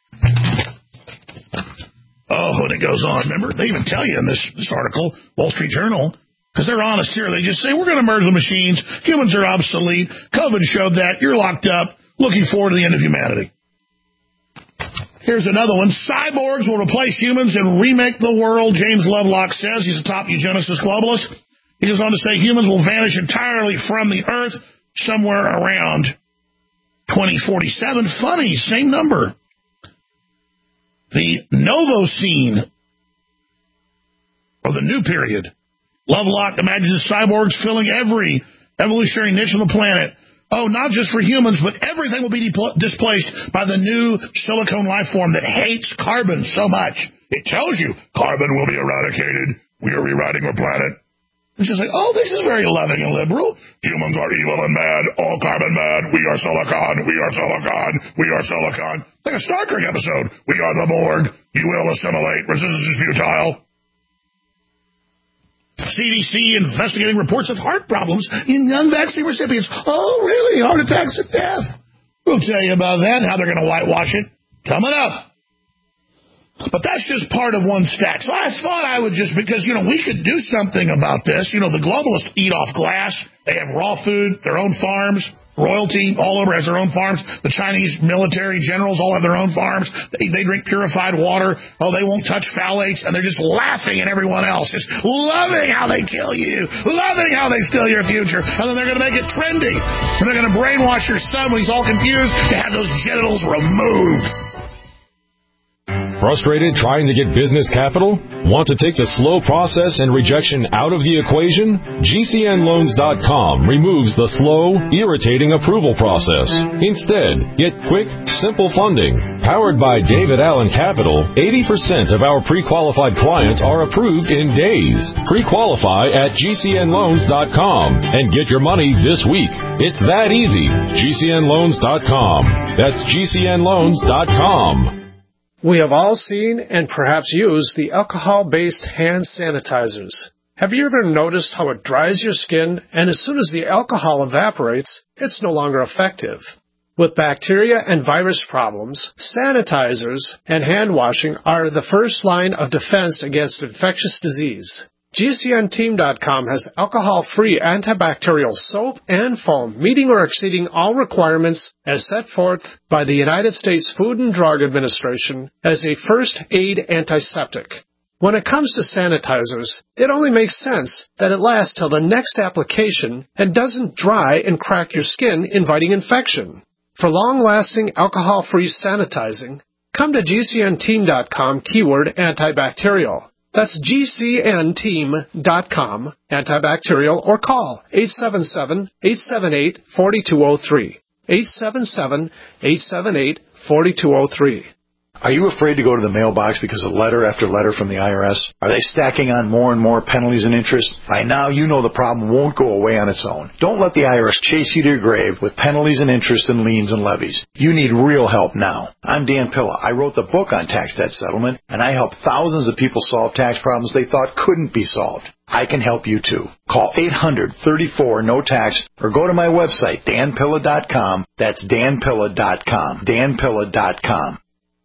Oh, and it goes on. Remember, they even tell you in this, this article, Wall Street Journal, because they're honest here. They just say, we're going to merge the machines. Humans are obsolete. COVID showed that. You're locked up. Looking forward to the end of humanity. Here's another one. Cyborgs will replace humans and remake the world, James Lovelock says. He's a top eugenicist globalist. He goes on to say humans will vanish entirely from the earth somewhere around twenty forty-seven. Funny, same number. The Novocene, or the new period. Lovelock imagines cyborgs filling every evolutionary niche on the planet. Oh, not just for humans, but everything will be de- displaced by the new silicone life form that hates carbon so much. It tells you carbon will be eradicated. We are rewriting our planet. It's just like, oh, this is very loving and liberal. Humans are evil and mad, all carbon mad. We are silicon, we are silicon, we are silicon. Like a Star Trek episode. We are the Borg. You will assimilate. Resistance is futile. C D C investigating reports of heart problems in young vaccine recipients. Oh, really? Heart attacks and death. We'll tell you about that, how they're going to whitewash it. Coming up. But that's just part of one stack. So I thought I would just, because, you know, we could do something about this. You know, the globalists eat off glass. They have raw food, their own farms. Royalty all over has their own farms. The Chinese military generals all have their own farms. They, they drink purified water. Oh, they won't touch phthalates. And they're just laughing at everyone else. Just loving how they kill you. Loving how they steal your future. And then they're going to make it trendy. And they're going to brainwash your son when he's all confused to have those genitals removed. Frustrated trying to get business capital? Want to take the slow process and rejection out of the equation? G C N loans dot com removes the slow, irritating approval process. Instead, get quick, simple funding. Powered by David Allen Capital, eighty percent of our pre-qualified clients are approved in days. Pre-qualify at G C N loans dot com and get your money this week. It's that easy. G C N loans dot com. That's G C N loans dot com. We have all seen and perhaps used the alcohol-based hand sanitizers. Have you ever noticed how it dries your skin, and as soon as the alcohol evaporates, it's no longer effective? With bacteria and virus problems, sanitizers and hand washing are the first line of defense against infectious disease. G C N team dot com has alcohol-free antibacterial soap and foam, meeting or exceeding all requirements as set forth by the United States Food and Drug Administration as a first-aid antiseptic. When it comes to sanitizers, it only makes sense that it lasts till the next application and doesn't dry and crack your skin, inviting infection. For long-lasting alcohol-free sanitizing, come to G C N team dot com, keyword antibacterial. That's G C N team dot com, antibacterial, or call eight seven seven, eight seven eight, four two zero three. eight seven seven, eight seven eight, four two zero three. Are you afraid to go to the mailbox because of letter after letter from the I R S? Are they stacking on more and more penalties and interest? By now, you know the problem won't go away on its own. Don't let the I R S chase you to your grave with penalties and interest and liens and levies. You need real help now. I'm Dan Pilla. I wrote the book on tax debt settlement, and I help thousands of people solve tax problems they thought couldn't be solved. I can help you too. Call eight hundred, thirty-four, no tax or go to my website, dan pilla dot com. That's dan pilla dot com. dan pilla dot com.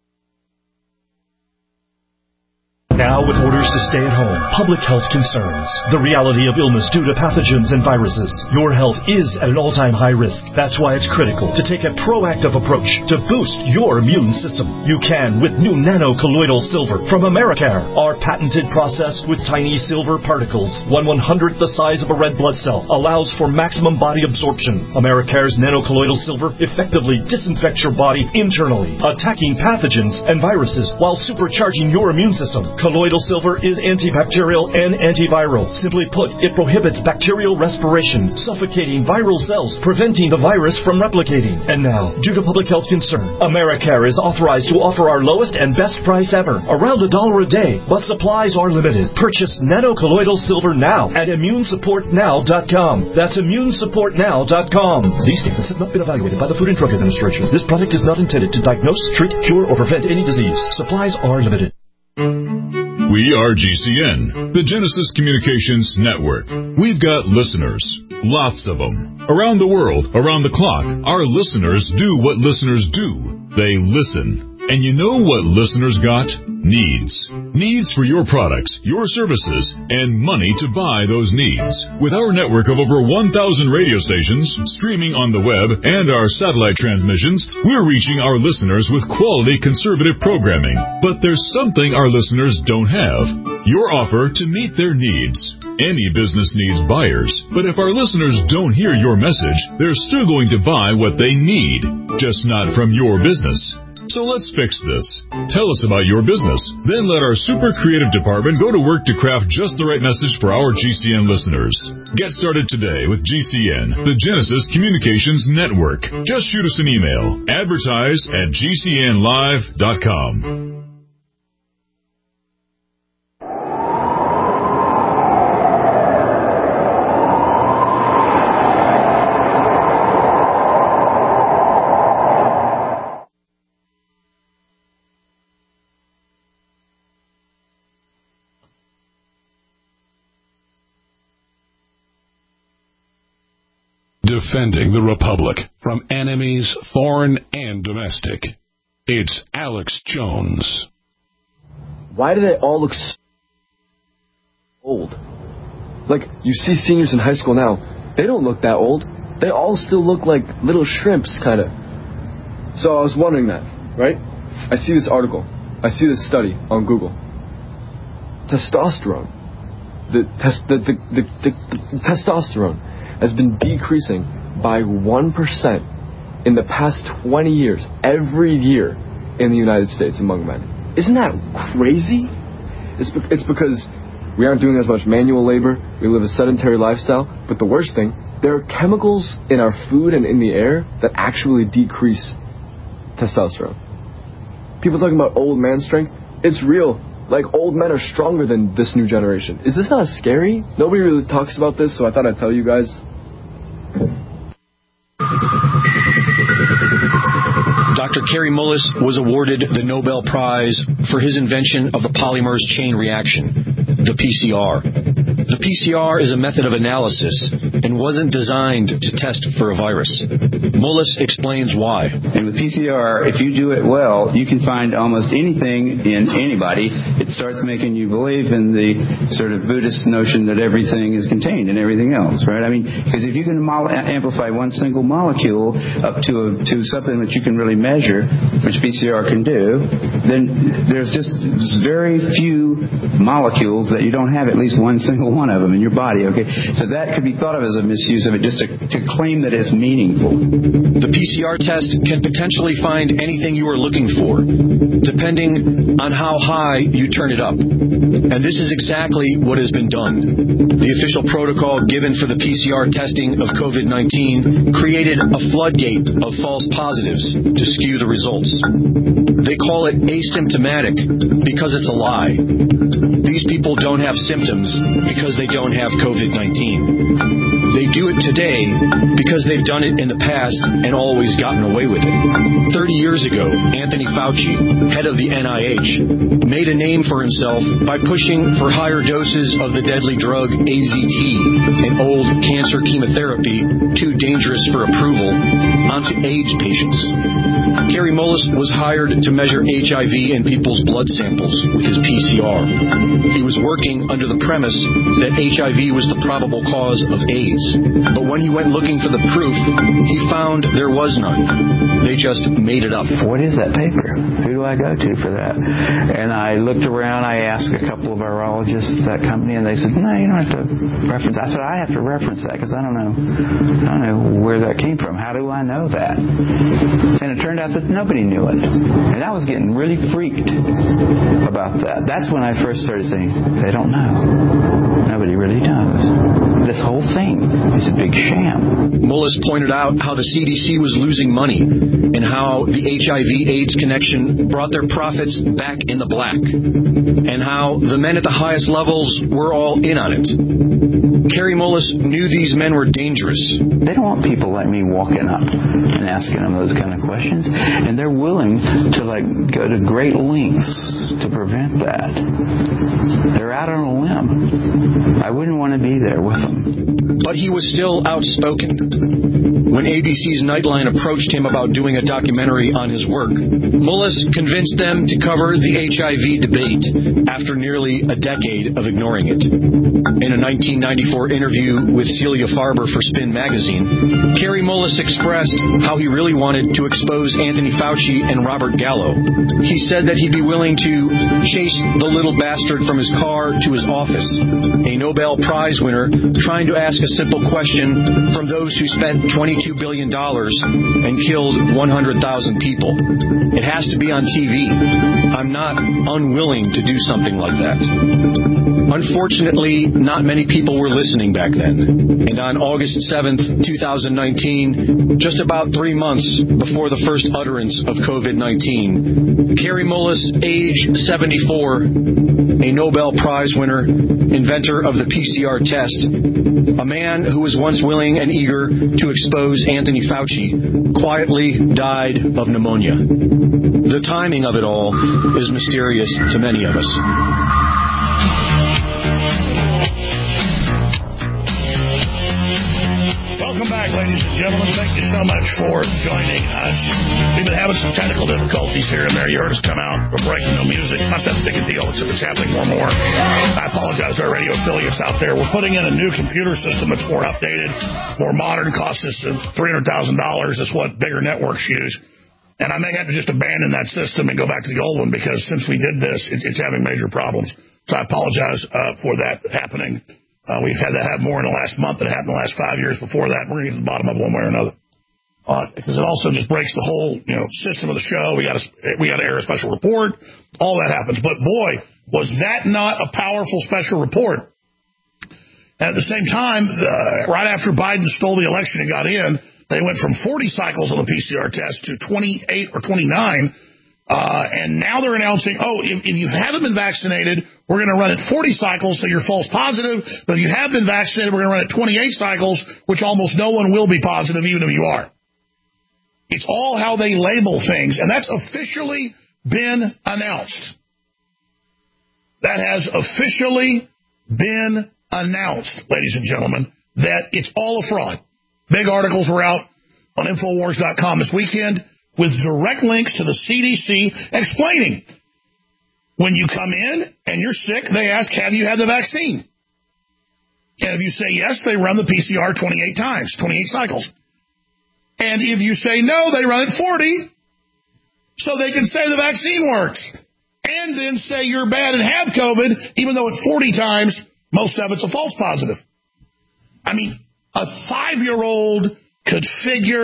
Now with orders to stay at home, public health concerns, the reality of illness due to pathogens and viruses, your health is at an all-time high risk. That's why it's critical to take a proactive approach to boost your immune system. You can with new nano-colloidal silver from Americare. Our patented process with tiny silver particles, one one-hundredth the size of a red blood cell, allows for maximum body absorption. Americare's nano-colloidal silver effectively disinfects your body internally, attacking pathogens and viruses while supercharging your immune system. Colloidal silver is antibacterial and antiviral. Simply put, it prohibits bacterial respiration, suffocating viral cells, preventing the virus from replicating. And now, due to public health concern, Americare is authorized to offer our lowest and best price ever, around a dollar a day, but supplies are limited. Purchase nano-colloidal silver now at immune support now dot com. That's immune support now dot com. These statements have not been evaluated by the Food and Drug Administration. This product is not intended to diagnose, treat, cure, or prevent any disease. Supplies are limited. We are G C N, the Genesis Communications Network. We've got listeners, lots of them. Around the world, around the clock, our listeners do what listeners do. They listen. And you know what listeners got? Needs. Needs for your products, your services, and money to buy those needs. With our network of over one thousand radio stations, streaming on the web, and our satellite transmissions, we're reaching our listeners with quality conservative programming. But there's something our listeners don't have. Your offer to meet their needs. Any business needs buyers, but if our listeners don't hear your message, they're still going to buy what they need, just not from your business. So let's fix this. Tell us about your business. Then let our super creative department go to work to craft just the right message for our G C N listeners. Get started today with G C N, the Genesis Communications Network. Just shoot us an email. Advertise at G C N live dot com. Defending the Republic from enemies, foreign and domestic. It's Alex Jones. Why do they all look so old? Like, you see seniors in high school now, they don't look that old. They all still look like little shrimps, kind of. So I was wondering that, right? I see this article. I see this study on Google. Testosterone. The, tes- the, the, the, the, the testosterone has been decreasing by one percent in the past twenty years, every year in the United States among men. Isn't that crazy? It's, be- it's because we aren't doing as much manual labor, we live a sedentary lifestyle, but the worst thing, there are chemicals in our food and in the air that actually decrease testosterone. People talking about old man strength, it's real. Like, old men are stronger than this new generation. Is this not scary? Nobody really talks about this, so I thought I'd tell you guys. Doctor Kary Mullis was awarded the Nobel Prize for his invention of the polymerase chain reaction, the P C R. The P C R is a method of analysis and wasn't designed to test for a virus. Mullis explains why. And with P C R, if you do it well, you can find almost anything in anybody. It starts making you believe in the sort of Buddhist notion that everything is contained in everything else, right? I mean, because if you can mo- amplify one single molecule up to a, to something that you can really measure, which P C R can do, then there's just very few molecules that you don't have at least one single one of them in your body, okay? So that could be thought of as a misuse of it, just to, to claim that it's meaningful. The P C R test can potentially find anything you are looking for, depending on how high you turn it up. And this is exactly what has been done. The official protocol given for the P C R testing of COVID nineteen created a floodgate of false positives to skew the results. They call it asymptomatic because it's a lie. These people don't have symptoms because they don't have COVID nineteen. They do it today because they've done it in the past and always gotten away with it. Thirty years ago, Anthony Fauci, head of the N I H, made a name for himself by pushing for higher doses of the deadly drug A Z T, an old cancer chemotherapy too dangerous for approval, onto AIDS patients. Kary Mullis was hired to measure H I V in people's blood samples with his P C R. He was working under the premise that H I V was the probable cause of AIDS. But when he went looking for the proof, he found there was none. They just made it up. What is that paper? Who do I go to for that? And I looked around. I asked a couple of virologists at that company, and they said, no, you don't have to reference. I said, I have to reference that because I don't know. I don't know where that came from. How do I know that? And it turned out that nobody knew it. And I was getting really freaked about that. That's when I first started saying, they don't know. Nobody really knows. This whole thing is a big sham. Mullis pointed out how the C D C was losing money and how the H I V AIDS connection brought their profits back in the black, and how the men at the highest levels were all in on it. Kary Mullis knew these men were dangerous. They don't want people like me walking up and asking them those kind of questions, and they're willing to like go to great lengths to prevent that. They're out on a limb. I wouldn't want to be there with them. But he was still outspoken. When A B C's Nightline approached him about doing a documentary on his work, Mullis convinced them to cover the H I V debate after nearly a decade of ignoring it. In a nineteen ninety-four interview with Celia Farber for Spin magazine, Kary Mullis expressed how he really wanted to expose Anthony Fauci and Robert Gallo. He said that he'd be willing to chase the little bastard from his car to his office, a Nobel Prize winner trying to ask a simple question from those who spent twenty-two billion dollars and killed one hundred thousand people. It has to be on T V. I'm not unwilling to do something like that. Unfortunately, not many people were listening back then. And on August seventh, twenty nineteen, just about three months before the first utterance of COVID nineteen, Kary Mullis, age seventy-four, a Nobel Prize winner, inventor of the P C R test, a man who was once willing and eager to expose Anthony Fauci, quietly died of pneumonia. The timing of it all is mysterious to many of us. Welcome back, ladies and gentlemen. Thank you so much for joining us. We've been having some technical difficulties here and there. You heard us come out for breaking no music. Not that big a deal, except it's happening more and more. I apologize to our radio affiliates out there. We're putting in a new computer system that's more updated, more modern, costs us three hundred thousand dollars. That's what bigger networks use. And I may have to just abandon that system and go back to the old one because since we did this, it, it's having major problems. So I apologize uh, for that happening. Uh, we've had that happen more in the last month than it happened in the last five years before that. We're going to get to the bottom of it one way or another. Uh, because it also just breaks the whole, you know, system of the show. We got to we got to air a special report. All that happens. But boy, was that not a powerful special report. And at the same time, uh, right after Biden stole the election and got in, they went from forty cycles on the P C R test to twenty-eight or twenty-nine. Uh, and now they're announcing, oh, if, if you haven't been vaccinated, we're going to run it forty cycles, so you're false positive. But if you have been vaccinated, we're going to run it twenty-eight cycles, which almost no one will be positive, even if you are. It's all how they label things, and that's officially been announced. That has officially been announced, ladies and gentlemen, that it's all a fraud. Big articles were out on Infowars dot com this weekend with direct links to the C D C explaining when you come in and you're sick, they ask, have you had the vaccine? And if you say yes, they run the P C R twenty-eight times, twenty-eight cycles. And if you say no, they run it forty so they can say the vaccine works. And then say you're bad and have COVID, even though at forty times, most of it's a false positive. I mean, a five-year-old could figure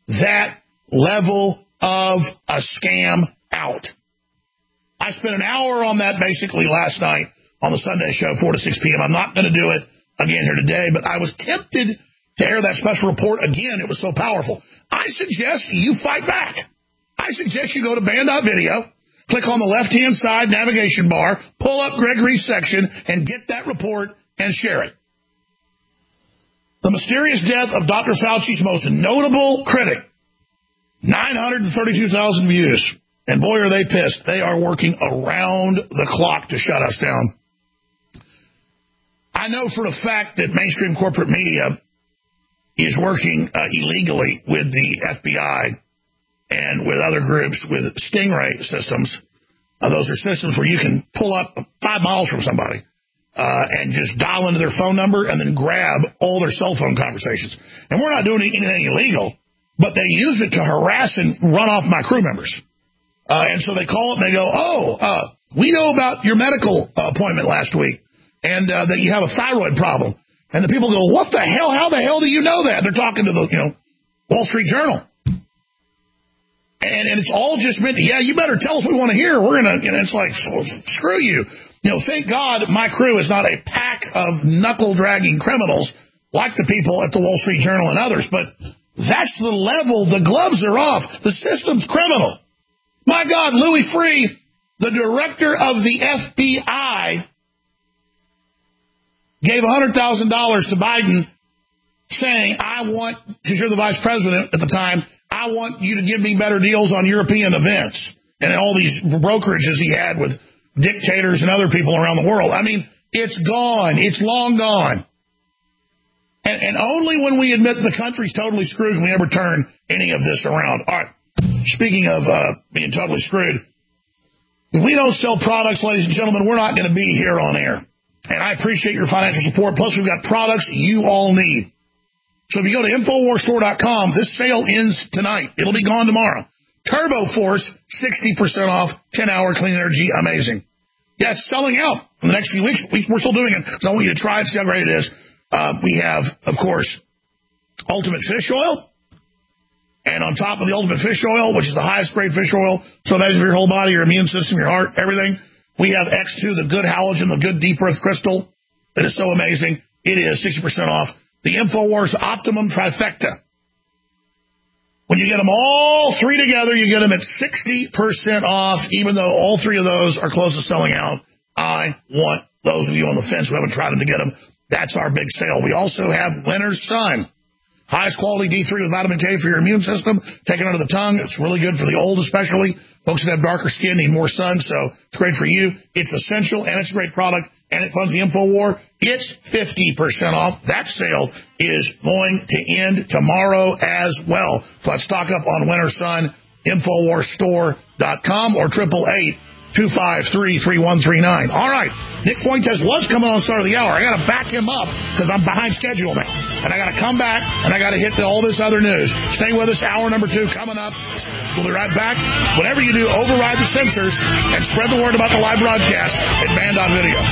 that level of a scam out. I spent an hour on that basically last night on the Sunday show, four to six p.m. I'm not going to do it again here today, but I was tempted to air that special report again. It was so powerful. I suggest you fight back. I suggest you go to band dot video, click on the left-hand side navigation bar, pull up Gregory's section, and get that report and share it. The mysterious death of Doctor Fauci's most notable critic. nine hundred thirty-two thousand views. And boy, are they pissed. They are working around the clock to shut us down. I know for a fact that mainstream corporate media is working uh, illegally with the F B I and with other groups with Stingray systems. Uh, those are systems where you can pull up five miles from somebody uh, and just dial into their phone number and then grab all their cell phone conversations. And we're not doing anything illegal, but they use it to harass and run off my crew members. Uh, and so they call it and they go, oh, uh, we know about your medical uh, appointment last week and uh, that you have a thyroid problem. And the people go, what the hell? How the hell do you know that? They're talking to the, you know, Wall Street Journal. And, and it's all just meant, yeah, you better tell us what we want to hear. We're going to, and it's like, screw you. You know, thank God my crew is not a pack of knuckle-dragging criminals like the people at the Wall Street Journal and others. But that's the level. The gloves are off. The system's criminal. My God, Louis Freeh, the director of the F B I, gave one hundred thousand dollars to Biden saying, I want, because you're the vice president at the time, I want you to give me better deals on European events and all these brokerages he had with dictators and other people around the world. I mean, it's gone. It's long gone. And, and only when we admit the country's totally screwed can we ever turn any of this around. All right. Speaking of uh, being totally screwed, if we don't sell products, ladies and gentlemen, we're not going to be here on air. And I appreciate your financial support. Plus, we've got products you all need. So if you go to Infowars Store dot com, this sale ends tonight. It'll be gone tomorrow. Turbo Force, sixty percent off, ten-hour clean energy, amazing. Yeah, it's selling out in the next few weeks. We're still doing it, so I want you to try it, see how great it is. Uh, we have, of course, Ultimate Fish Oil. And on top of the Ultimate Fish Oil, which is the highest grade fish oil, so amazing for your whole body, your immune system, your heart, everything, we have X two, the good halogen, the good deep earth crystal. That is so amazing. It is sixty percent off. The InfoWars Optimum Trifecta. When you get them all three together, you get them at sixty percent off, even though all three of those are close to selling out. I want those of you on the fence who haven't tried them to get them. That's our big sale. We also have Winter's Sun. Highest quality D three with vitamin K for your immune system. Take it under the tongue. It's really good for the old especially. Folks that have darker skin need more sun, so it's great for you. It's essential, and it's a great product, and it funds the InfoWar. It's fifty percent off. That sale is going to end tomorrow as well. So let's stock up on Winter Sun, Infowars Store dot com or triple eight, two five three, three one three nine. All right. Nick Fuentes was coming on the start of the hour. I got to back him up because I'm behind schedule now. And I got to come back, and I got to hit the, all this other news. Stay with us. Hour number two coming up. We'll be right back. Whatever you do, override the censors and spread the word about the live broadcast at band dot video.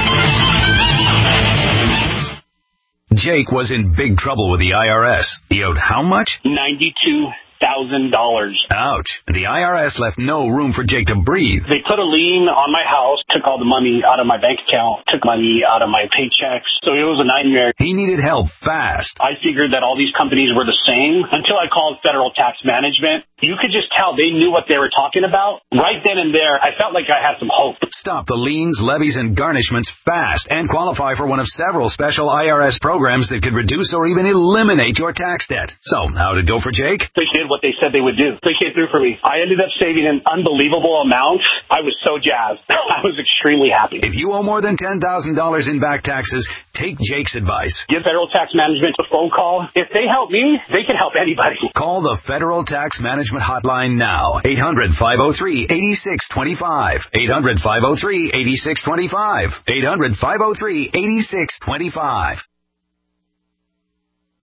Jake was in big trouble with the I R S. He owed how much? ninety-two thousand dollars. Ouch. The I R S left no room for Jake to breathe. They put a lien on my house, took all the money out of my bank account, took money out of my paychecks. So it was a nightmare. He needed help fast. I figured that all these companies were the same until I called Federal Tax Management. You could just tell they knew what they were talking about. Right then and there, I felt like I had some hope. Stop the liens, levies, and garnishments fast and qualify for one of several special I R S programs that could reduce or even eliminate your tax debt. So, how'd it go for Jake? They did what they said they would do. They came through for me. I ended up saving an unbelievable amount. I was so jazzed. I was extremely happy. If you owe more than ten thousand dollars in back taxes, take Jake's advice. Give Federal Tax Management a phone call. If they help me, they can help anybody. Call the Federal Tax Management Hotline now. eight hundred, five oh three, eight six two five. eight hundred, five oh three, eight six two five. eight hundred, five oh three, eight six two five.